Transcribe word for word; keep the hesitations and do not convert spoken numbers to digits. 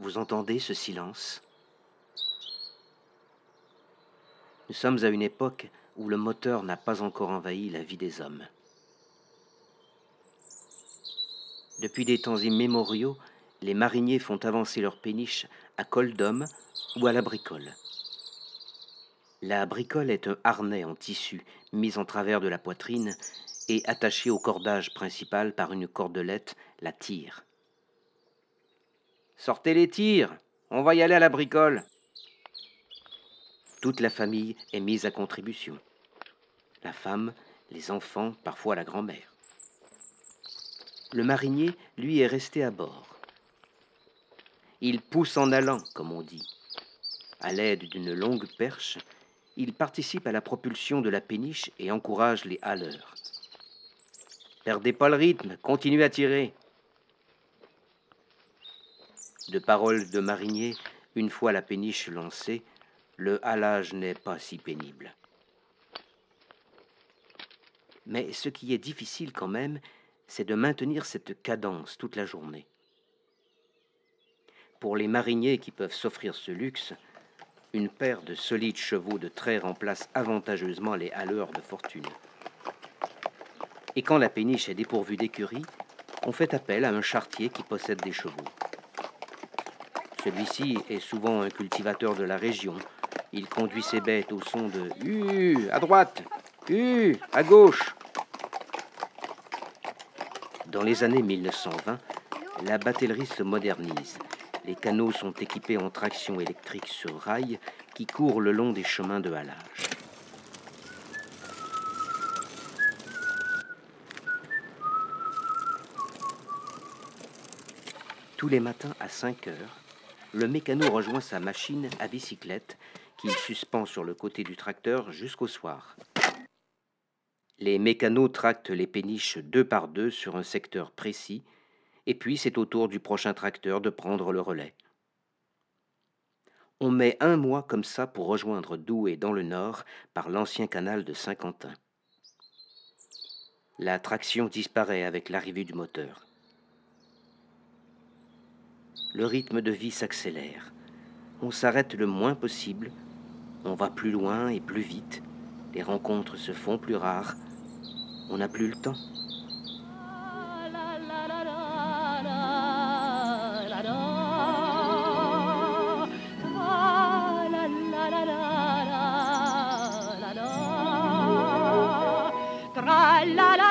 Vous entendez ce silence? Nous sommes à une époque où le moteur n'a pas encore envahi la vie des hommes. Depuis des temps immémoriaux, les mariniers font avancer leur péniche à col d'homme ou à la bricole. La bricole est un harnais en tissu mis en travers de la poitrine et attaché au cordage principal par une cordelette, la tire. « Sortez les tirs, on va y aller à la bricole !» Toute la famille est mise à contribution. La femme, les enfants, parfois la grand-mère. Le marinier, lui, est resté à bord. Il pousse en allant, comme on dit. À l'aide d'une longue perche, il participe à la propulsion de la péniche et encourage les haleurs. « Perdez pas le rythme, continuez à tirer !» De paroles de marinier, une fois la péniche lancée, le halage n'est pas si pénible. Mais ce qui est difficile quand même, c'est de maintenir cette cadence toute la journée. Pour les mariniers qui peuvent s'offrir ce luxe, une paire de solides chevaux de trait remplace avantageusement les haleurs de fortune. Et quand la péniche est dépourvue d'écurie, on fait appel à un charretier qui possède des chevaux. Celui-ci est souvent un cultivateur de la région. Il conduit ses bêtes au son de « Hu, à droite, Hu, à gauche ». Dans les années mille neuf cent vingt, la batellerie se modernise. Les canots sont équipés en traction électrique sur rail qui courent le long des chemins de halage. Tous les matins à cinq heures, le mécano rejoint sa machine à bicyclette qu'il suspend sur le côté du tracteur jusqu'au soir. Les mécanos tractent les péniches deux par deux sur un secteur précis, et puis c'est au tour du prochain tracteur de prendre le relais. On met un mois comme ça pour rejoindre Douai dans le nord par l'ancien canal de Saint-Quentin. La traction disparaît avec l'arrivée du moteur. Le rythme de vie s'accélère. On s'arrête le moins possible. On va plus loin et plus vite. Les rencontres se font plus rares. On n'a plus le temps. La la